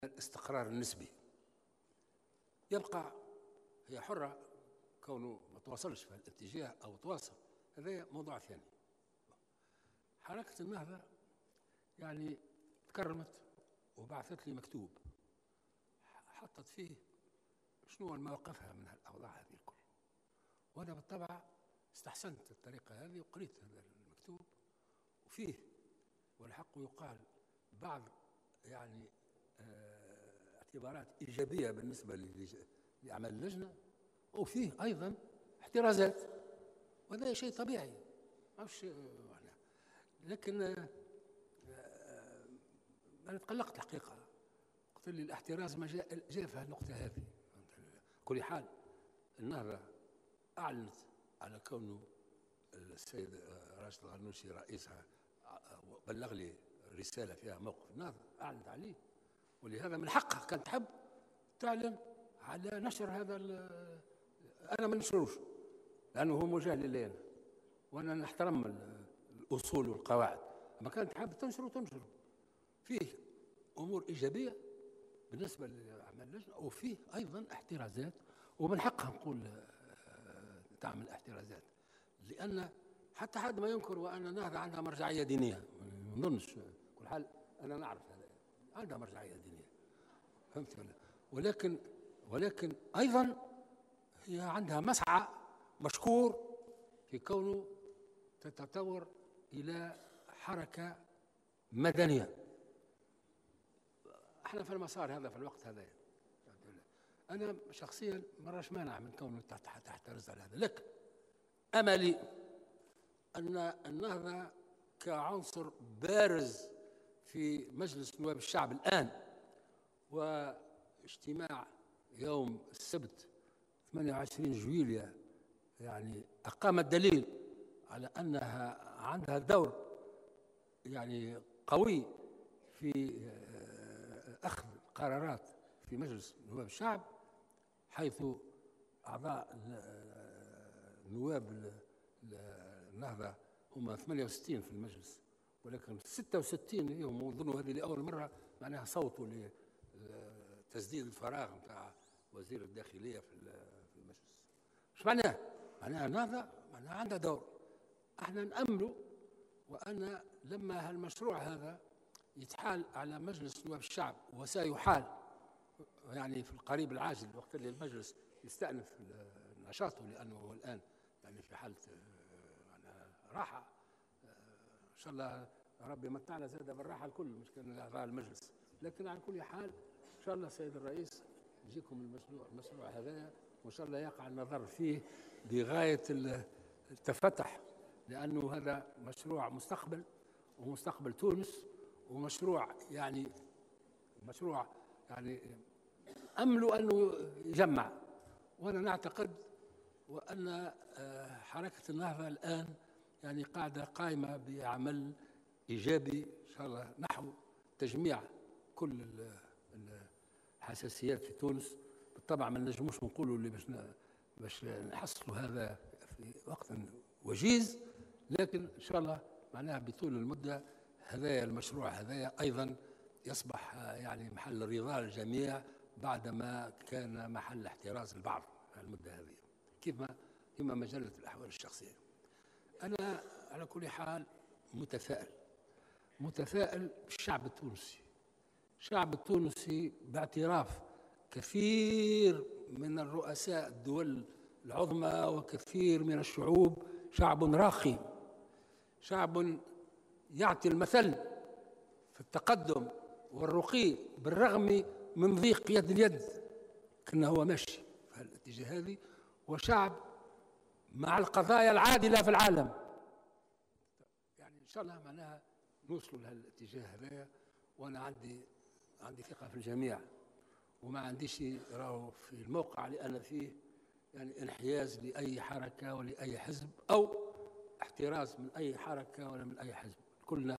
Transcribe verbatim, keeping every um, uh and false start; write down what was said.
الاستقرار النسبي يبقى هي حرة كونه ما تواصلش في الاتجاه أو تواصل، هذا موضوع ثاني. حركة النهضة يعني تكرمت وبعثت لي مكتوب حطت فيه شنو موقفها من الأوضاع هذه الكل، وأنا بالطبع استحسنت الطريقة هذه وقريت هذا المكتوب، وفيه والحق يقال بعض يعني اه اعتبارات إيجابية بالنسبة لأعمال اللجنة، وفيه أيضا احترازات، وهذا شيء طبيعي معرفش. لكن اه أنا تقلقت الحقيقة، قلت لي الاحتراز ما جاء, جاء في النقطة هذه. كل حال النهضة أعلنت على كونه السيد راشد الغنوشي رئيسها بلغ لي رسالة فيها موقف النهضة أعلنت عليه، ولهذا من حقها كانت تحب تعلن على نشر هذا. أنا ما نشروش لأنه هو موجه لي أنا، وأنا نحترم الأصول والقواعد، أما كانت تحب تنشر وتنشر. فيه أمور إيجابية بالنسبة لأعمال اللجنة، وفيه أيضا احترازات، ومن حقها نقول تعمل احترازات، لأن حتى حد ما ينكر وأن النهضة عندها مرجعية دينية، ما نظنش. كل حال أنا نعرف هذا عندها مرجعية دينية، فهمت ولا؟ ولكن ولكن أيضا هي عندها مسعى مشكور في كونه تتطور إلى حركة مدنية. احنا في المسار هذا في الوقت هذا، أنا شخصيا مراش مانع من كونه تحترز على هذا، لكن أملي أن النهضة كعنصر بارز في مجلس نواب الشعب الآن، واجتماع يوم السبت ثمانية وعشرين جويلية يعني أقام الدليل على أنها عندها دور يعني قوي في أخذ قرارات في مجلس نواب الشعب، حيث أعضاء نواب النهضة هم ثمانية وستين في المجلس، ولكن ستة وستين اليوم وظنوا هذه لأول مرة معناها صوتوا لتسديد الفراغ نتاع وزير الداخلية في المجلس. مش معناه؟ معناها النهضة معناها عندها دور. احنا نأملوا وأن لما هالمشروع هذا يتحال على مجلس نواب الشعب، وسيحال يعني في القريب العاجل وقت اللي المجلس يستأنف نشاطه، لأنه هو الآن يعني في حالة راحة، إن شاء الله ربي متعنا زاد بالراحة الكل، مش كان أعضاء المجلس. لكن على كل حال إن شاء الله سيد الرئيس يجيكم المشروع المشروع هذا، وإن شاء الله يقع النظر فيه بغاية التفتح، لأنه هذا مشروع مستقبل ومستقبل تونس، ومشروع يعني مشروع يعني أمله أنه يجمع. وأنا نعتقد وأن حركة النهضة الآن يعني قاعدة قائمة بعمل إيجابي إن شاء الله نحو تجميع كل الحساسيات في تونس. بالطبع ما نجموش نقولوا اللي باش باش نحصلوا هذا في وقت وجيز، لكن إن شاء الله معناها بطول المدة هذا المشروع هذا أيضا يصبح يعني محل رضا الجميع، بعدما كان محل احتراز البعض المدة هذه، كما كما مجلة الأحوال الشخصية. أنا على كل حال متفائل متفائل بالشعب التونسي. الشعب التونسي باعتراف كثير من الرؤساء الدول العظمى وكثير من الشعوب شعب راقي، شعب يعطي المثل في التقدم والرقي بالرغم من ضيق يد اليد، كأنه هو ماشي في الاتجاه هذه، وشعب مع القضايا العادلة في العالم. يعني إن شاء الله معناها نوصلوا لهالاتجاه هذا، وأنا عندي عندي ثقة في الجميع، وما عنديش راهو في الموقع اللي أنا فيه يعني انحياز لأي حركة ولا أي حزب أو احتراز من أي حركة ولا من أي حزب. كلنا